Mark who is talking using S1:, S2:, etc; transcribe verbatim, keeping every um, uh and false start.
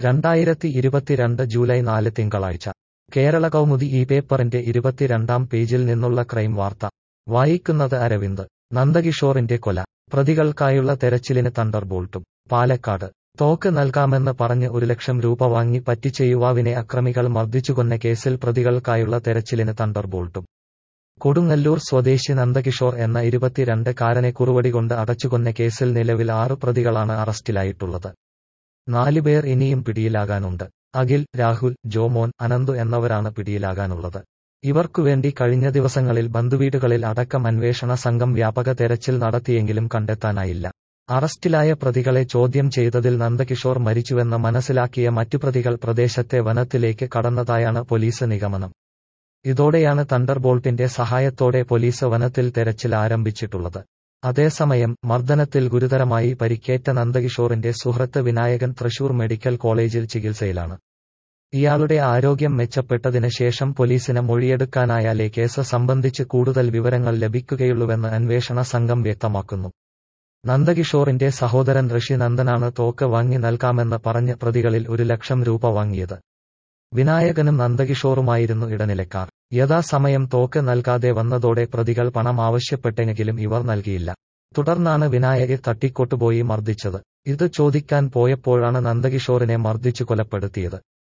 S1: രണ്ടായിരത്തി ഇരുപത്തിരണ്ട് ജൂലൈ നാല് തിങ്കളാഴ്ച കേരള കൗമുദി ഈ പേപ്പറിന്റെ ഇരുപത്തിരണ്ടാം പേജിൽ നിന്നുള്ള ക്രൈം വാർത്ത വായിക്കുന്നത് അരവിന്ദ്. നന്ദകിഷോറിന്റെ കൊല, പ്രതികൾക്കായുള്ള തെരച്ചിലിന് തണ്ടർബോൾട്ടും. പാലക്കാട് തോക്ക് നൽകാമെന്ന് പറഞ്ഞ് ഒരു ലക്ഷം രൂപ വാങ്ങി പറ്റിച്ച യുവാവിനെ അക്രമികൾ മർദ്ദിച്ചുകൊന്ന കേസിൽ പ്രതികൾക്കായുള്ള തെരച്ചിലിന് തണ്ടർബോൾട്ടും. കൊടുങ്ങല്ലൂർ സ്വദേശി നന്ദകിഷോർ എന്ന ഇരുപത്തിരണ്ട് കാരനെ കുറുവടികൊണ്ട് അടച്ചുകൊന്ന കേസിൽ നിലവിൽ ആറ് പ്രതികളാണ് അറസ്റ്റിലായിട്ടുള്ളത്. നാലുപേർ ഇനിയും പിടിയിലാകാനുണ്ട്. അഖിൽ, രാഹുൽ, ജോമോൻ, അനന്തു എന്നിവരാണ് പിടിയിലാകാനുള്ളത്. ഇവർക്കുവേണ്ടി കഴിഞ്ഞ ദിവസങ്ങളിൽ ബന്ധുവീടുകളിൽ അടക്കം അന്വേഷണ സംഘം വ്യാപക തെരച്ചിൽ നടത്തിയെങ്കിലും കണ്ടെത്താനായില്ല. അറസ്റ്റിലായ പ്രതികളെ ചോദ്യം ചെയ്തതിൽ നന്ദകിഷോർ മരിച്ചുവെന്ന് മനസ്സിലാക്കിയ മറ്റു പ്രതികൾ പ്രദേശത്തെ വനത്തിലേക്ക് കടന്നതായാണ് പോലീസ് നിഗമനം. ഇതോടെയാണ് തണ്ടർബോൾട്ടിന്റെ സഹായത്തോടെ പോലീസ് വനത്തിൽ തെരച്ചിൽ ആരംഭിച്ചിട്ടുള്ളത്. അതേസമയം മർദ്ദനത്തിൽ ഗുരുതരമായി പരിക്കേറ്റ നന്ദകിഷോറിന്റെ സുഹൃത്ത് വിനായകൻ തൃശൂർ മെഡിക്കൽ കോളേജിൽ ചികിത്സയിലാണ്. ഇയാളുടെ ആരോഗ്യം മെച്ചപ്പെട്ടതിന് ശേഷം പോലീസിന് മൊഴിയെടുക്കാനായാലേ കേസ് സംബന്ധിച്ച് കൂടുതൽ വിവരങ്ങൾ ലഭിക്കുകയുള്ളൂവെന്ന് അന്വേഷണ സംഘം വ്യക്തമാക്കുന്നു. നന്ദകിഷോറിന്റെ സഹോദരൻ ഋഷി നന്ദനാണ് തോക്ക് വാങ്ങി നൽകാമെന്ന് പറഞ്ഞ് പ്രതികളിൽ ഒരു ലക്ഷം രൂപ വാങ്ങിയത്. വിനായകനും നന്ദകിഷോറുമായിരുന്നു ഇടനിലക്കാർ. യഥാസമയം തോക്ക് നൽകാതെ വന്നതോടെ പ്രതികൾ പണം ആവശ്യപ്പെട്ടെങ്കിലും ഇവർ നൽകിയില്ല. തുടർന്നാണ് വിനായകെ തട്ടിക്കൊട്ടുപോയി മർദ്ദിച്ചത്. ഇത് ചോദിക്കാൻ പോയപ്പോഴാണ് നന്ദകിഷോറിനെ മർദ്ദിച്ചു കൊലപ്പെടുത്തിയത്.